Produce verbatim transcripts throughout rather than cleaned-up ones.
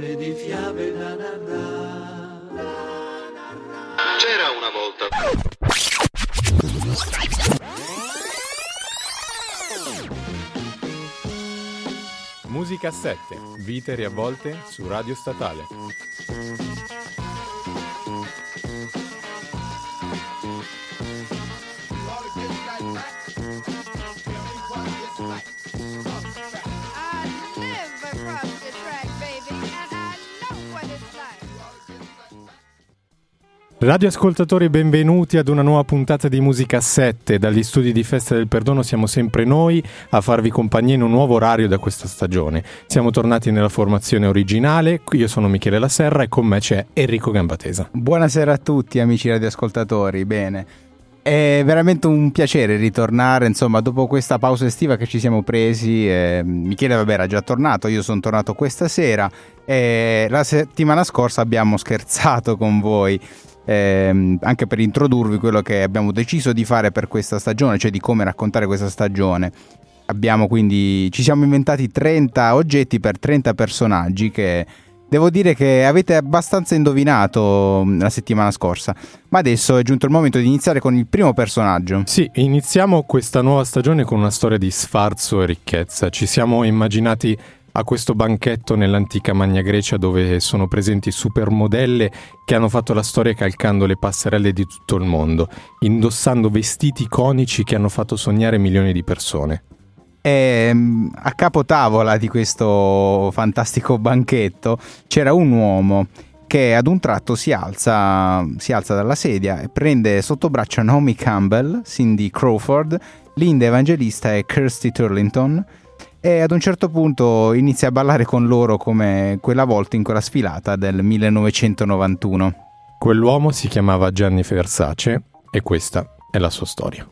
cuore di fiabe da narrare. C'era una volta. Musica sette, vite riavvolte su Radio Statale. Radioascoltatori, benvenuti ad una nuova puntata di Musica sette. Dagli studi di Festa del Perdono siamo sempre noi a farvi compagnia in un nuovo orario da questa stagione. Siamo tornati nella formazione originale, io sono Michele La Serra e con me c'è Enrico Gambatesa. Buonasera a tutti amici radioascoltatori, bene. È veramente un piacere ritornare, insomma, dopo questa pausa estiva che ci siamo presi. eh, Michele vabbè era già tornato, io sono tornato questa sera e la settimana scorsa abbiamo scherzato con voi Eh, anche per introdurvi quello che abbiamo deciso di fare per questa stagione, cioè di come raccontare questa stagione. Abbiamo quindi ci siamo inventati trenta oggetti per trenta personaggi che devo dire che avete abbastanza indovinato la settimana scorsa, ma adesso è giunto il momento di iniziare con il primo personaggio. Sì, iniziamo questa nuova stagione con una storia di sfarzo e ricchezza. Ci siamo immaginati a questo banchetto nell'antica Magna Grecia dove sono presenti supermodelle che hanno fatto la storia calcando le passerelle di tutto il mondo, indossando vestiti iconici che hanno fatto sognare milioni di persone. E a capotavola di questo fantastico banchetto c'era un uomo che ad un tratto si alza, si alza dalla sedia e prende sotto braccio Naomi Campbell, Cindy Crawford, Linda Evangelista e Kirsty Turlington, e ad un certo punto inizia a ballare con loro come quella volta in quella sfilata del millenovecentonovantuno. Quell'uomo si chiamava Gianni Versace e questa è la sua storia.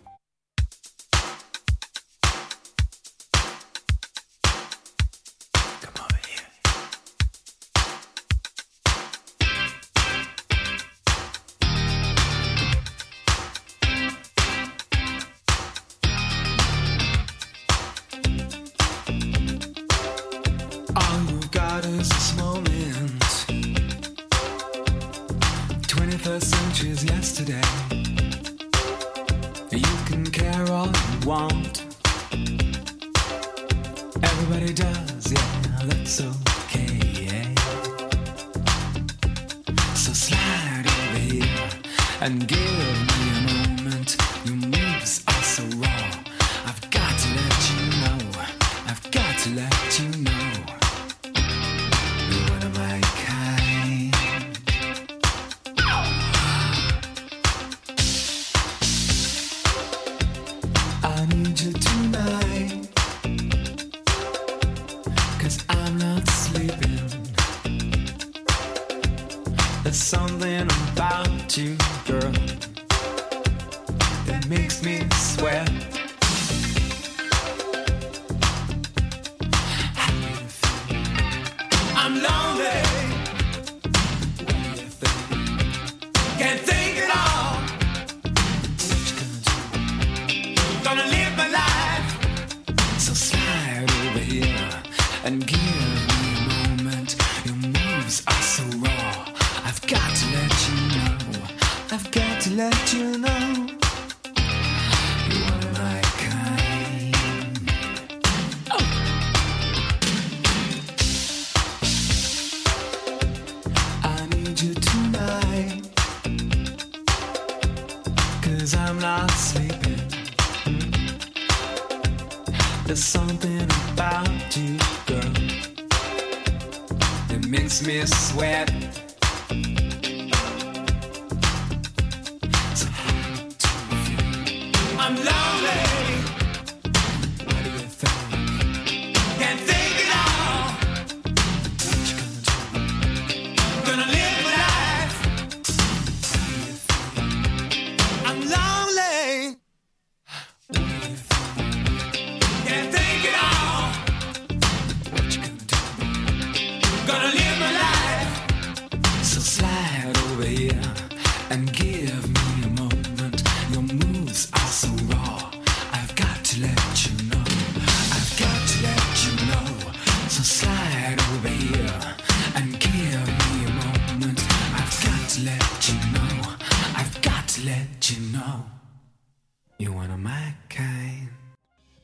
So slide over here and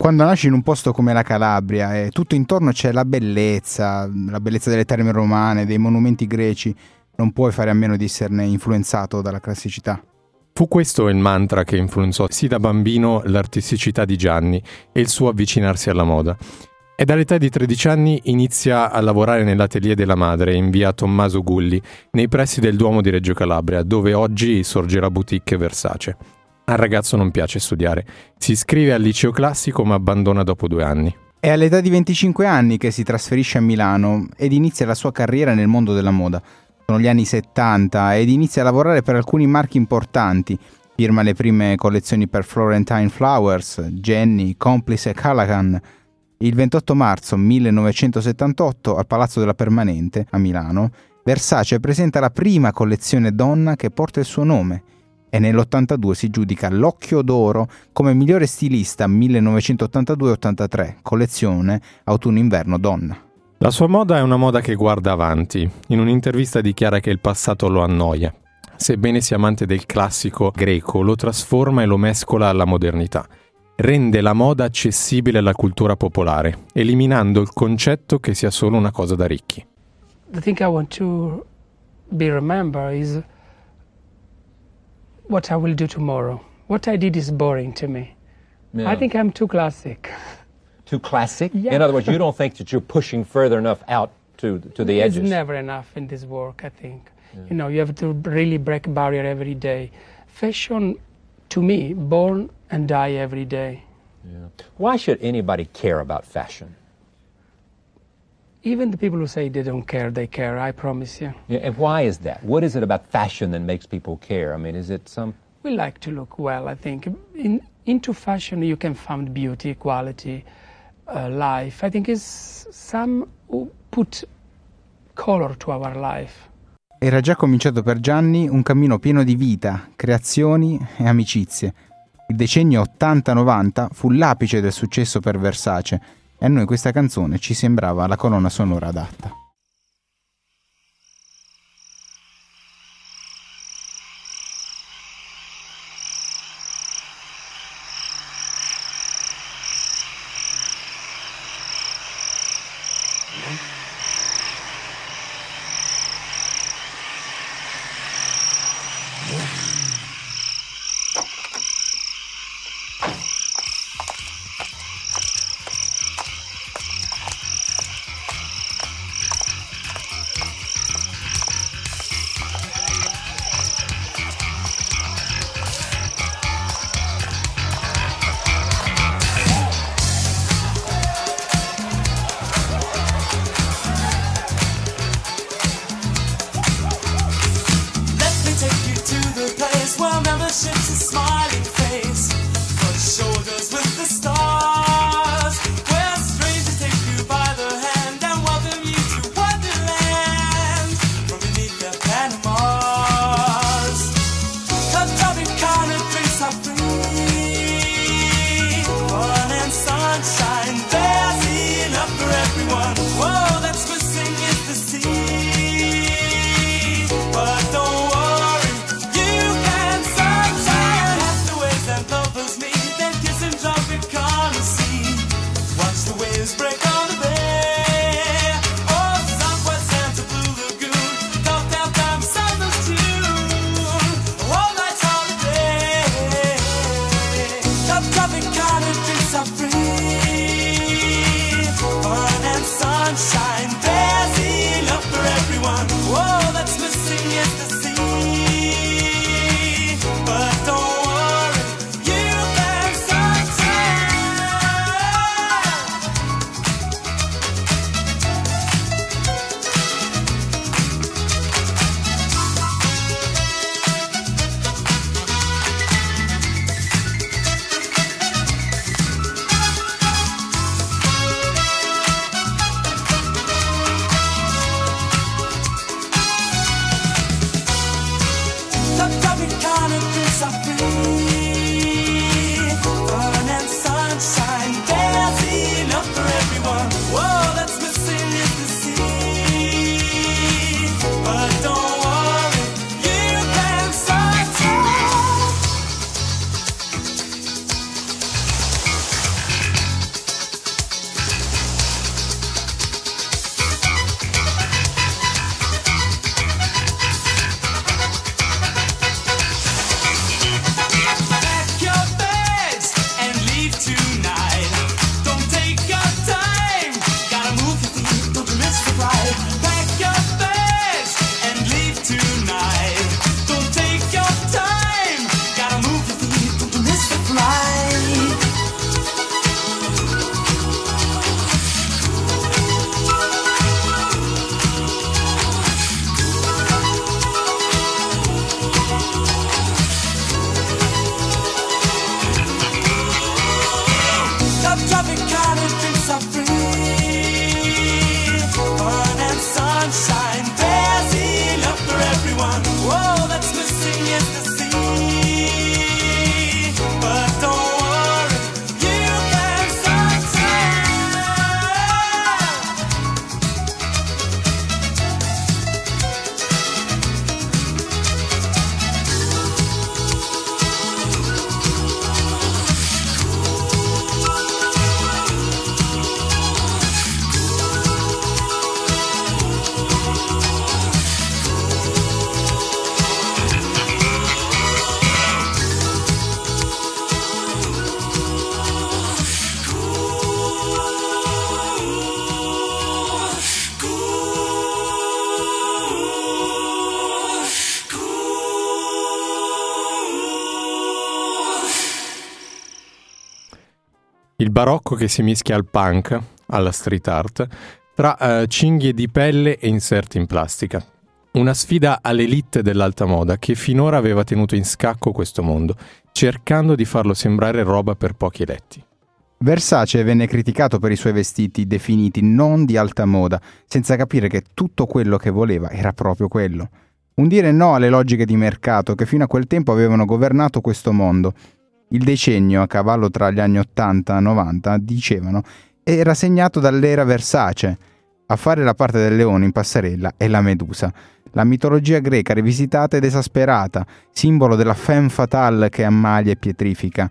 quando nasci in un posto come la Calabria e tutto intorno c'è la bellezza, la bellezza delle terme romane, dei monumenti greci, non puoi fare a meno di esserne influenzato dalla classicità. Fu questo il mantra che influenzò sì da bambino l'artisticità di Gianni e il suo avvicinarsi alla moda. E dall'età di tredici anni inizia a lavorare nell'atelier della madre in via Tommaso Gulli, nei pressi del Duomo di Reggio Calabria, dove oggi sorge la boutique Versace. Al ragazzo non piace studiare, si iscrive al liceo classico ma abbandona dopo due anni. È all'età di venticinque anni che si trasferisce a Milano ed inizia la sua carriera nel mondo della moda. Sono gli anni settanta ed inizia a lavorare per alcuni marchi importanti. Firma le prime collezioni per Florentine Flowers, Jenny, Complice e Callaghan. Il ventotto marzo millenovecentosettantotto al Palazzo della Permanente, a Milano, Versace presenta la prima collezione donna che porta il suo nome e nell'ottantadue si giudica l'Occhio d'Oro come migliore stilista millenovecentottantadue ottantatré, collezione autunno-inverno donna. La sua moda è una moda che guarda avanti. In un'intervista dichiara che il passato lo annoia. Sebbene sia amante del classico greco, lo trasforma e lo mescola alla modernità. Rende la moda accessibile alla cultura popolare, eliminando il concetto che sia solo una cosa da ricchi. The thing I want to be remembered is what I will do tomorrow. What I did is boring to me. Yeah. I think I'm too classic. Too classic? Yeah. In other words, you don't think that you're pushing further enough out to to the edges? It's never enough in this work, I think. Yeah. You know, you have to really break barrier every day. Fashion, to me, born and die every day. Yeah. Why should anybody care about fashion? Even the people who say they don't care, they care, I promise you. Yeah, and why is that? What is it about fashion that makes people care? I mean, is it some... We like to look well, I think. In, into fashion you can find beauty, quality, uh, life. I think it's some who put color to our life. Era già cominciato per Gianni un cammino pieno di vita, creazioni e amicizie. Il decennio ottanta novanta fu l'apice del successo per Versace e a noi questa canzone ci sembrava la colonna sonora adatta. sunshine. There's enough for everyone. All that's missing is the sea. But don't worry, you can sunshine. Il barocco che si mischia al punk, alla street art, tra uh, cinghie di pelle e inserti in plastica. Una sfida all'elite dell'alta moda che finora aveva tenuto in scacco questo mondo, cercando di farlo sembrare roba per pochi eletti. Versace venne criticato per i suoi vestiti definiti non di alta moda, senza capire che tutto quello che voleva era proprio quello. Un dire no alle logiche di mercato che fino a quel tempo avevano governato questo mondo. Il decennio, a cavallo tra gli anni ottanta e novanta, dicevano, era segnato dall'era Versace. A fare la parte del leone in passerella è la Medusa, la mitologia greca rivisitata ed esasperata, simbolo della femme fatale che ammalia e pietrifica.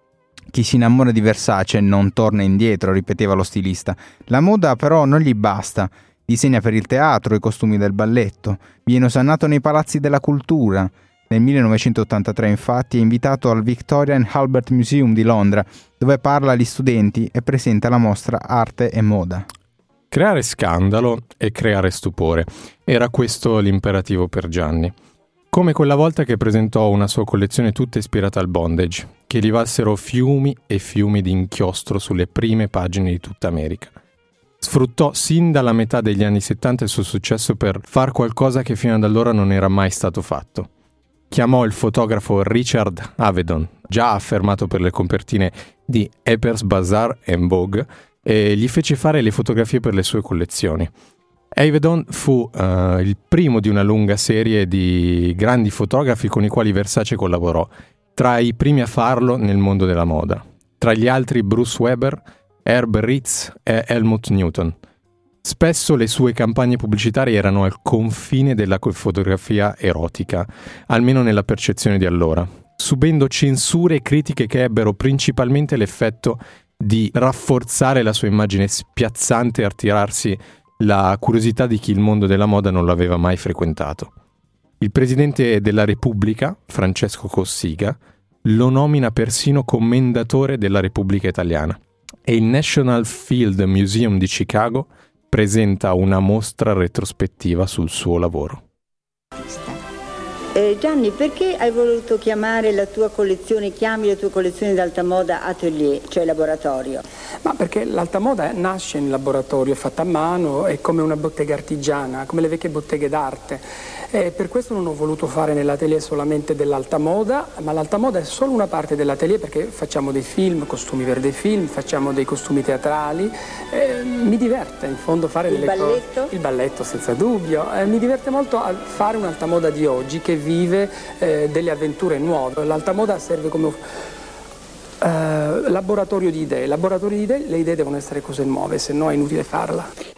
Chi si innamora di Versace non torna indietro, ripeteva lo stilista. La moda però non gli basta. Disegna per il teatro i costumi del balletto, viene osannato nei palazzi della cultura. Nel millenovecentottantatré infatti è invitato al Victoria and Albert Museum di Londra, dove parla agli studenti e presenta la mostra Arte e Moda. Creare scandalo e creare stupore. Era questo l'imperativo per Gianni. Come quella volta che presentò una sua collezione tutta ispirata al bondage, che gli valsero fiumi e fiumi di inchiostro sulle prime pagine di tutta America. Sfruttò sin dalla metà degli anni settanta il suo successo per far qualcosa che fino ad allora non era mai stato fatto. Chiamò il fotografo Richard Avedon, già affermato per le copertine di Harper's Bazaar e Vogue, e gli fece fare le fotografie per le sue collezioni. Avedon fu uh, il primo di una lunga serie di grandi fotografi con i quali Versace collaborò, tra i primi a farlo nel mondo della moda. Tra gli altri Bruce Weber, Herb Ritz e Helmut Newton. Spesso le sue campagne pubblicitarie erano al confine della fotografia erotica, almeno nella percezione di allora, subendo censure e critiche che ebbero principalmente l'effetto di rafforzare la sua immagine spiazzante e attirarsi la curiosità di chi il mondo della moda non l'aveva mai frequentato. Il presidente della Repubblica, Francesco Cossiga, lo nomina persino commendatore della Repubblica Italiana e il National Field Museum di Chicago presenta una mostra retrospettiva sul suo lavoro. Eh, Gianni, perché hai voluto chiamare la tua collezione, chiami la tua collezione d'alta moda atelier, cioè laboratorio? Ma perché l'alta moda nasce in laboratorio, è fatta a mano, è come una bottega artigiana, come le vecchie botteghe d'arte. E per questo non ho voluto fare nell'atelier solamente dell'alta moda, ma l'alta moda è solo una parte dell'atelier perché facciamo dei film, costumi per dei film, facciamo dei costumi teatrali. Eh, mi diverte in fondo fare il delle balletto? cose. Il balletto senza dubbio. Eh, mi diverte molto a fare un'alta moda di oggi che vive eh, delle avventure nuove. L'alta moda serve come eh, laboratorio di idee. Laboratorio di idee, le idee devono essere cose nuove, se no è inutile farla.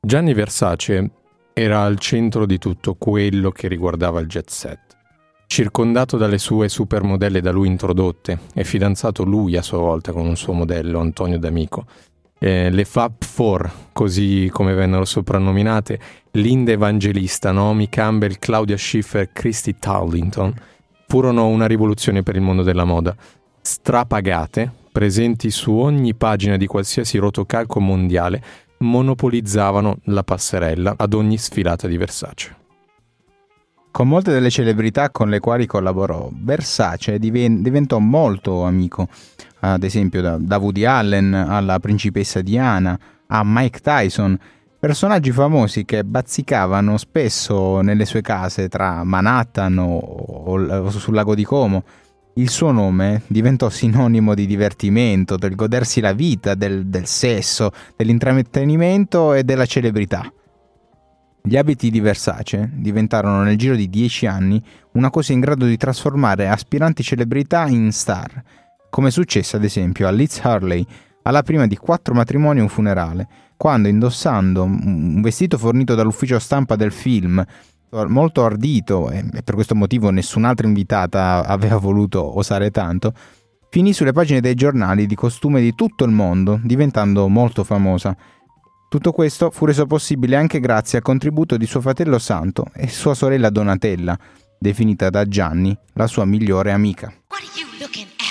Gianni Versace era al centro di tutto quello che riguardava il jet set. Circondato dalle sue supermodelle da lui introdotte e fidanzato lui a sua volta con un suo modello, Antonio D'Amico, eh, le Fab Four, così come vennero soprannominate, Linda Evangelista, Naomi Campbell, Claudia Schiffer, Christy Turlington, furono una rivoluzione per il mondo della moda. Strapagate, presenti su ogni pagina di qualsiasi rotocalco mondiale, monopolizzavano la passerella ad ogni sfilata di Versace. Con molte delle celebrità con le quali collaborò, Versace diven- diventò molto amico, ad esempio da, da Woody Allen alla principessa Diana a Mike Tyson, personaggi famosi che bazzicavano spesso nelle sue case tra Manhattan o, o, o sul lago di Como. Il suo nome diventò sinonimo di divertimento, del godersi la vita, del, del sesso, dell'intrattenimento e della celebrità. Gli abiti di Versace diventarono nel giro di dieci anni una cosa in grado di trasformare aspiranti celebrità in star, come successe ad esempio a Liz Hurley, alla prima di quattro matrimoni e un funerale, quando indossando un vestito fornito dall'ufficio stampa del film, molto ardito, e per questo motivo nessun'altra invitata aveva voluto osare tanto, finì sulle pagine dei giornali di costume di tutto il mondo, diventando molto famosa. Tutto questo fu reso possibile anche grazie al contributo di suo fratello Santo e sua sorella Donatella, definita da Gianni la sua migliore amica. What are you looking at?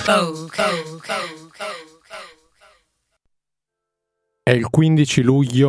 È il quindici luglio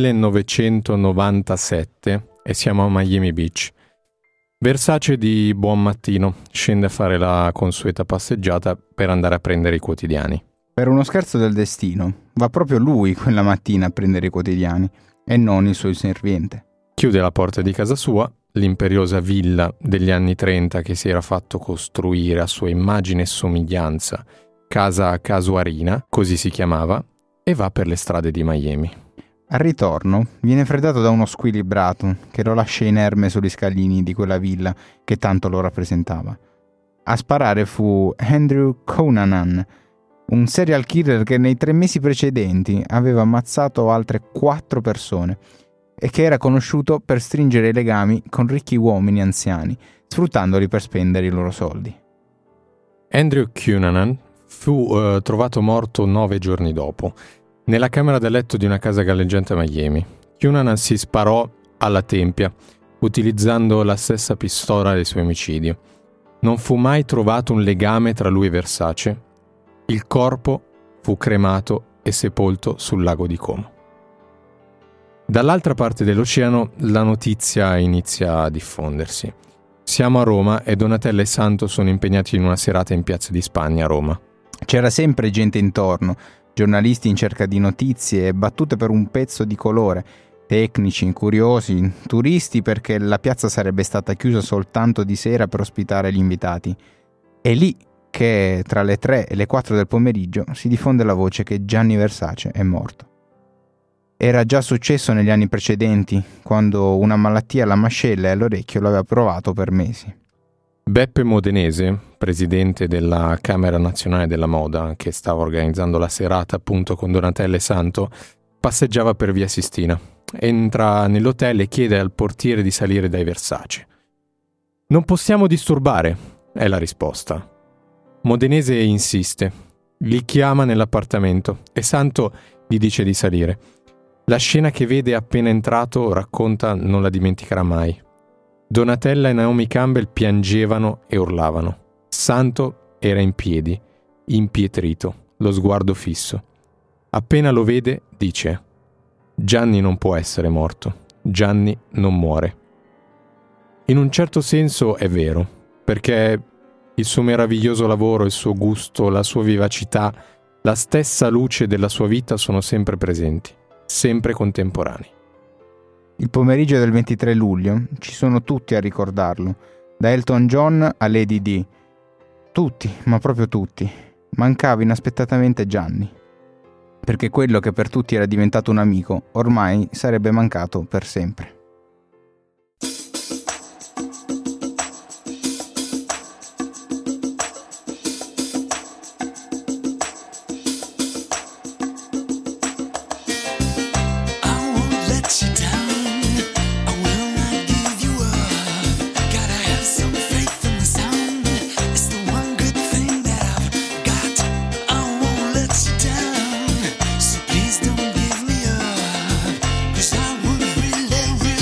millenovecentonovantasette e siamo a Miami Beach. Versace di buon mattino scende a fare la consueta passeggiata per andare a prendere i quotidiani. Per uno scherzo del destino, va proprio lui quella mattina a prendere i quotidiani e non il suo inserviente. Chiude la porta di casa sua, l'imperiosa villa degli anni trenta che si era fatto costruire a sua immagine e somiglianza, Casa Casuarina, così si chiamava, e va per le strade di Miami. Al ritorno viene freddato da uno squilibrato che lo lascia inerme sugli scalini di quella villa che tanto lo rappresentava. A sparare fu Andrew Cunanan, un serial killer che nei tre mesi precedenti aveva ammazzato altre quattro persone e che era conosciuto per stringere i legami con ricchi uomini anziani, sfruttandoli per spendere i loro soldi. Andrew Cunanan fu uh, trovato morto nove giorni dopo, nella camera da letto di una casa galleggiante a Miami. Cunanan si sparò alla tempia, utilizzando la stessa pistola del suo omicidio. Non fu mai trovato un legame tra lui e Versace. Il corpo fu cremato e sepolto sul lago di Como. Dall'altra parte dell'oceano la notizia inizia a diffondersi. Siamo a Roma e Donatella e Santo sono impegnati in una serata in Piazza di Spagna a Roma. C'era sempre gente intorno, giornalisti in cerca di notizie e battute per un pezzo di colore, tecnici, curiosi, turisti perché la piazza sarebbe stata chiusa soltanto di sera per ospitare gli invitati. È lì che tra le tre e le quattro del pomeriggio si diffonde la voce che Gianni Versace è morto. Era già successo negli anni precedenti, quando una malattia alla mascella e all'orecchio lo aveva provato per mesi. Beppe Modenese, presidente della Camera Nazionale della Moda, che stava organizzando la serata appunto con Donatella e Santo, passeggiava per via Sistina. Entra nell'hotel e chiede al portiere di salire dai Versace. «Non possiamo disturbare», è la risposta. Modenese insiste, li chiama nell'appartamento e Santo gli dice di salire. La scena che vede appena entrato, racconta, non la dimenticherà mai. Donatella e Naomi Campbell piangevano e urlavano. Santo era in piedi, impietrito, lo sguardo fisso. Appena lo vede, dice: «Gianni non può essere morto, Gianni non muore». In un certo senso è vero, perché il suo meraviglioso lavoro, il suo gusto, la sua vivacità, la stessa luce della sua vita sono sempre presenti, sempre contemporanei. Il pomeriggio del ventitré luglio ci sono tutti a ricordarlo, da Elton John a Lady Di. Tutti, ma proprio tutti. Mancava inaspettatamente Gianni, perché quello che per tutti era diventato un amico ormai sarebbe mancato per sempre. Please don't give me up, 'cause I would really, really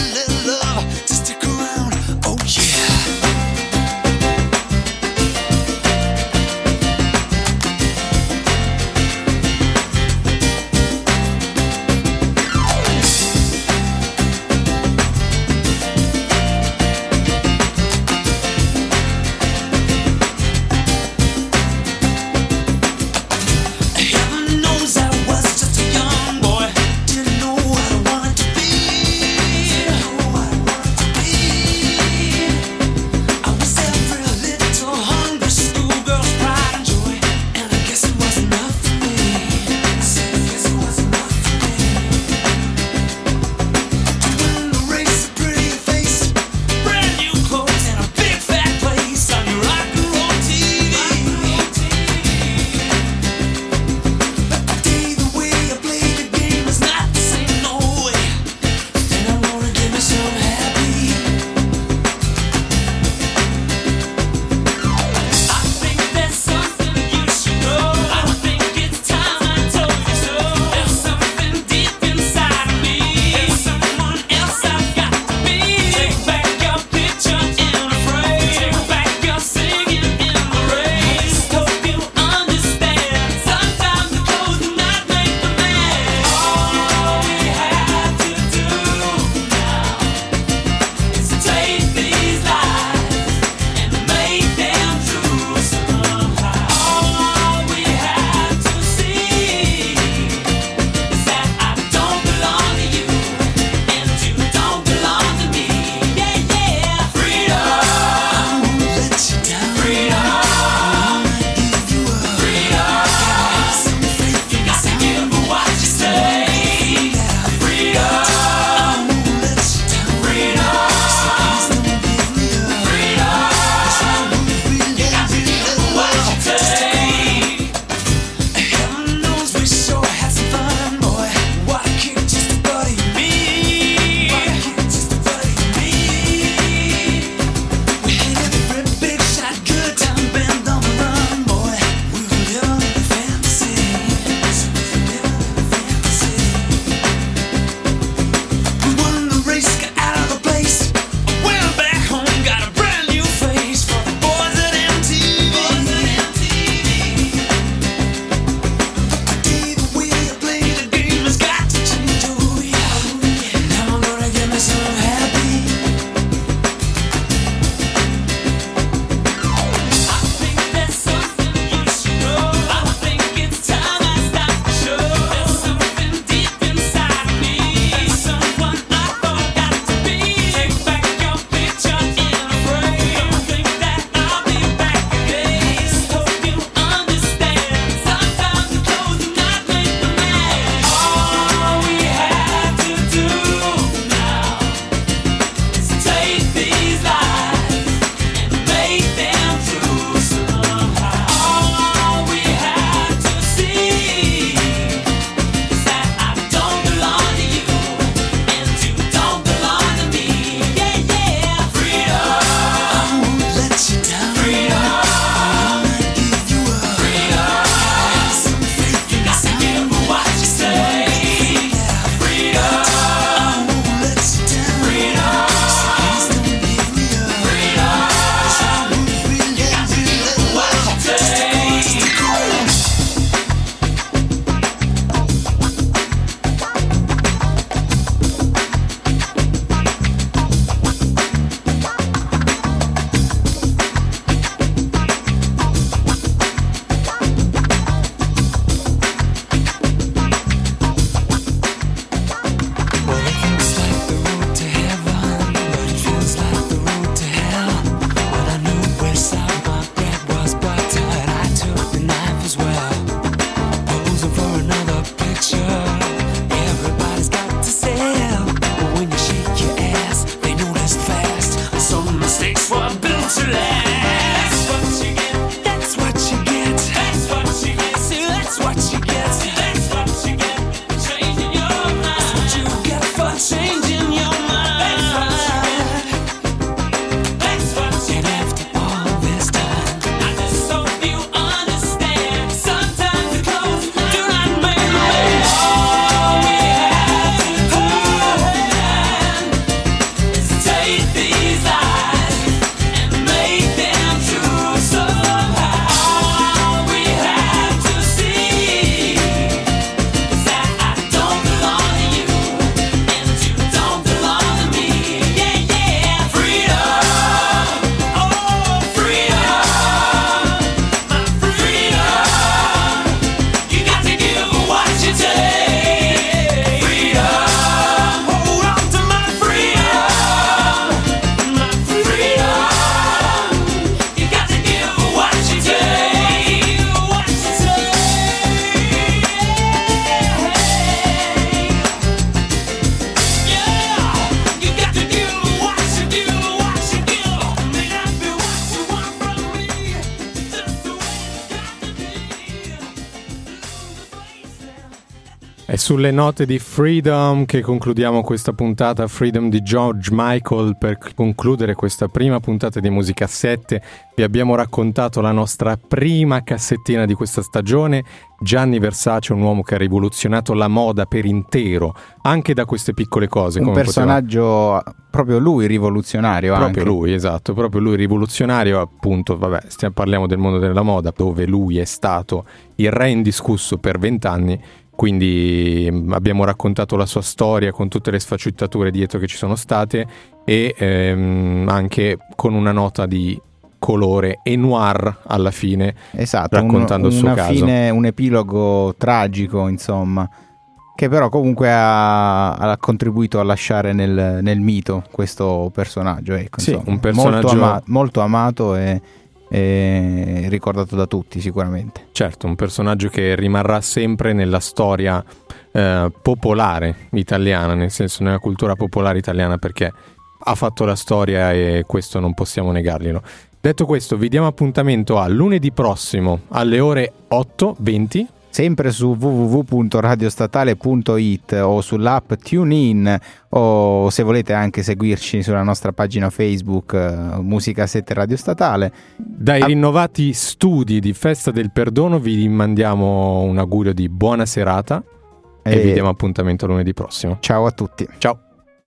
È sulle note di Freedom che concludiamo questa puntata, Freedom di George Michael. Per concludere questa prima puntata di Musicassette vi abbiamo raccontato la nostra prima cassettina di questa stagione. Gianni Versace, un uomo che ha rivoluzionato la moda per intero, anche da queste piccole cose. Un come personaggio, poteva... proprio lui rivoluzionario. Proprio anche. lui, esatto, proprio lui rivoluzionario, appunto, vabbè, stiamo, parliamo del mondo della moda, dove lui è stato il re indiscusso per vent'anni. Quindi abbiamo raccontato la sua storia con tutte le sfaccettature dietro che ci sono state e ehm, anche con una nota di colore e noir alla fine, esatto, raccontando un, il suo una caso. Fine, un epilogo tragico, insomma, che però comunque ha, ha contribuito a lasciare nel, nel mito questo personaggio. Ecco, sì, insomma, un personaggio molto, ama- molto amato e e ricordato da tutti sicuramente. Certo, un personaggio che rimarrà sempre nella storia eh, popolare italiana, nel senso nella cultura popolare italiana, perché ha fatto la storia e questo non possiamo negarglielo. Detto questo, vi diamo appuntamento a lunedì prossimo alle ore otto e venti, sempre su w w w punto radiostatale punto i t o sull'app TuneIn, o se volete anche seguirci sulla nostra pagina Facebook uh, Musicassette Radio Statale. Dai A- rinnovati studi di Festa del Perdono vi mandiamo un augurio di buona serata e, e vi diamo appuntamento lunedì prossimo. Ciao a tutti. Ciao.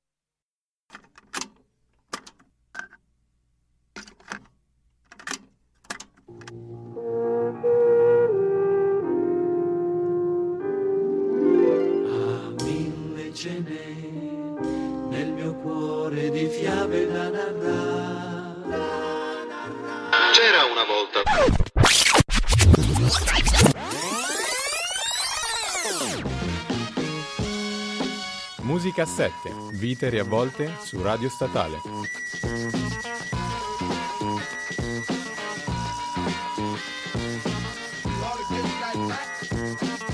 Nel mio cuore di fiabe da narrare. C'era una volta. Musicassette, vite riavvolte su Radio Statale. Lord, it gets right back.